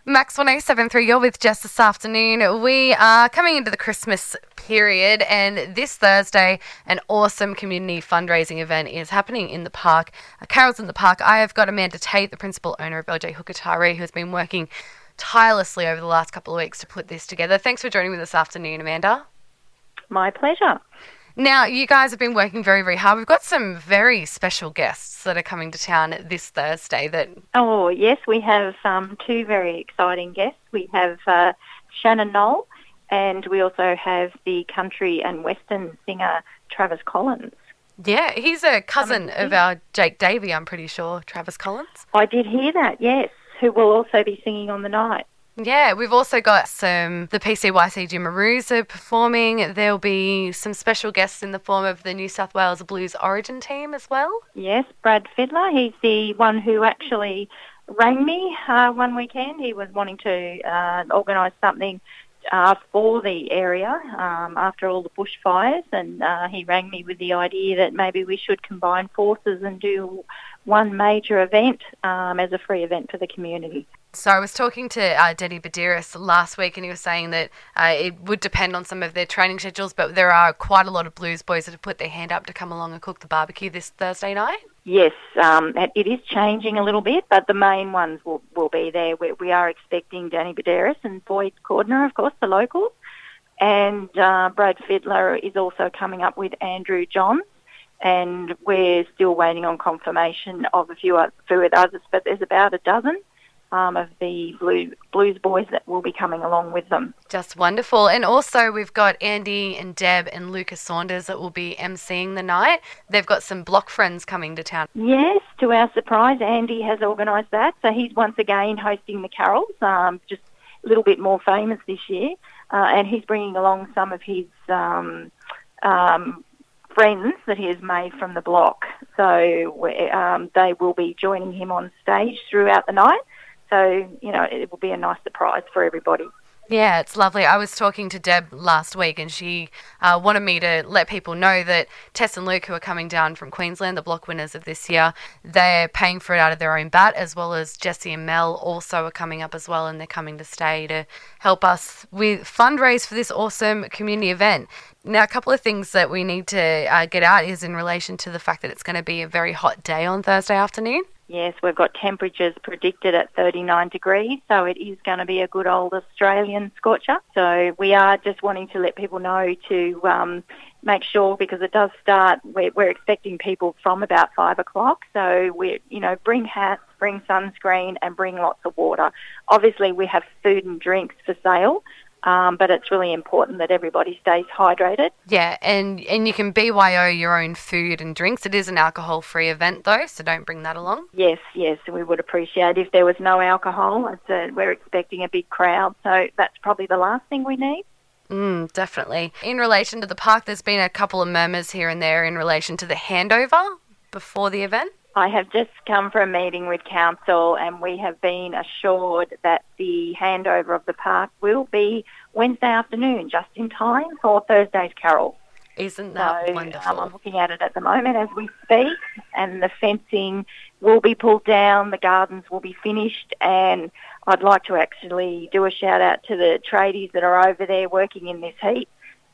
Max 1073, you're with Jess this afternoon. We are coming into the Christmas period, and this Thursday, an awesome community fundraising event is happening in the park. Carols in the Park. I have got Amanda Tate, the principal owner of LJ Hukatari, who has been working tirelessly over the last couple of weeks to put this together. Thanks for joining me this afternoon, Amanda. My pleasure. Now, you guys have been working very, very hard. We've got some very special guests that are coming to town this Thursday. Oh, yes, we have two very exciting guests. We have Shannon Knoll, and we also have the country and western singer Travis Collins. Yeah, he's a cousin of our Jake Davey, I'm pretty sure, Travis Collins. I did hear that, yes, who will also be singing on the night. Yeah, we've also got the PCYC Jimaroos are performing. There'll be some special guests in the form of the New South Wales Blues Origin team as well. Yes, Brad Fiddler. He's the one who actually rang me one weekend. He was wanting to organise something for the area after all the bushfires, and he rang me with the idea that maybe we should combine forces and do one major event as a free event for the community. So I was talking to Denny Badiris last week, and he was saying that it would depend on some of their training schedules, but there are quite a lot of blues boys that have put their hand up to come along and cook the barbecue this Thursday night. Yes, it is changing a little bit, but the main ones will be there. We are expecting Danny Badiris and Boyd Cordner, of course, the locals, and Brad Fiddler is also coming up with Andrew Johns, and we're still waiting on confirmation of a few others, but there's about a dozen of the blues boys that will be coming along with them. Just wonderful. And also we've got Andy and Deb and Lucas Saunders that will be emceeing the night. They've got some block friends coming to town. Yes, to our surprise, Andy has organised that. So he's once again hosting the carols, just a little bit more famous this year. And he's bringing along some of his friends that he has made from the block. So they will be joining him on stage throughout the night. So, it will be a nice surprise for everybody. Yeah, it's lovely. I was talking to Deb last week, and she wanted me to let people know that Tess and Luke, who are coming down from Queensland, the block winners of this year, they're paying for it out of their own bat, as well as Jessie and Mel also are coming up as well, and they're coming to stay to help us with fundraise for this awesome community event. Now, a couple of things that we need to get out is in relation to the fact that it's going to be a very hot day on Thursday afternoon. Yes, we've got temperatures predicted at 39 degrees, so it is going to be a good old Australian scorcher. So we are just wanting to let people know to make sure, because it does start, we're expecting people from about 5 o'clock. So bring hats, bring sunscreen, and bring lots of water. Obviously, we have food and drinks for sale. But it's really important that everybody stays hydrated. Yeah, and you can BYO your own food and drinks. It is an alcohol-free event, though, so don't bring that along. Yes, we would appreciate if there was no alcohol. We're expecting a big crowd, so that's probably the last thing we need. Definitely. In relation to the park, there's been a couple of murmurs here and there in relation to the handover before the event. I have just come from a meeting with council, and we have been assured that the handover of the park will be Wednesday afternoon, just in time for Thursday's carol. Isn't that wonderful? I'm looking at it at the moment as we speak, and the fencing will be pulled down, the gardens will be finished, and I'd like to actually do a shout out to the tradies that are over there working in this heat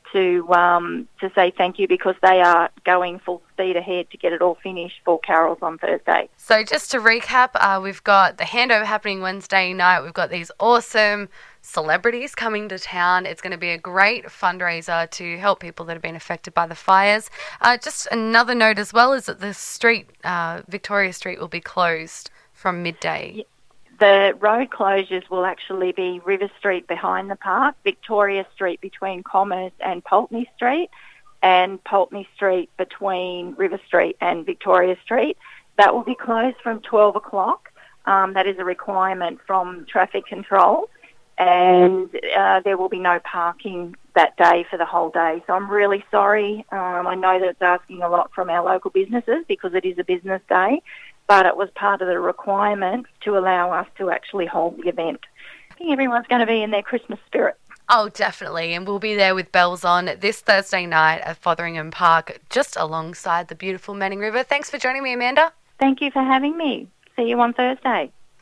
to say thank you, because they are going full speed ahead to get it all finished for carols on Thursday. So just to recap, we've got the handover happening Wednesday night. We've got these awesome celebrities coming to town. It's going to be a great fundraiser to help people that have been affected by the fires. Just another note as well is that the street, Victoria Street, will be closed from midday. The road closures will actually be River Street behind the park, Victoria Street between Commerce and Pulteney Street, and Pulteney Street between River Street and Victoria Street. That will be closed from 12 o'clock. That is a requirement from traffic control, and there will be no parking that day for the whole day. So I'm really sorry. I know that it's asking a lot from our local businesses because it is a business day, but it was part of the requirement to allow us to actually hold the event. I think everyone's going to be in their Christmas spirit. Oh, definitely. And we'll be there with bells on this Thursday night at Fotheringham Park, just alongside the beautiful Manning River. Thanks for joining me, Amanda. Thank you for having me. See you on Thursday.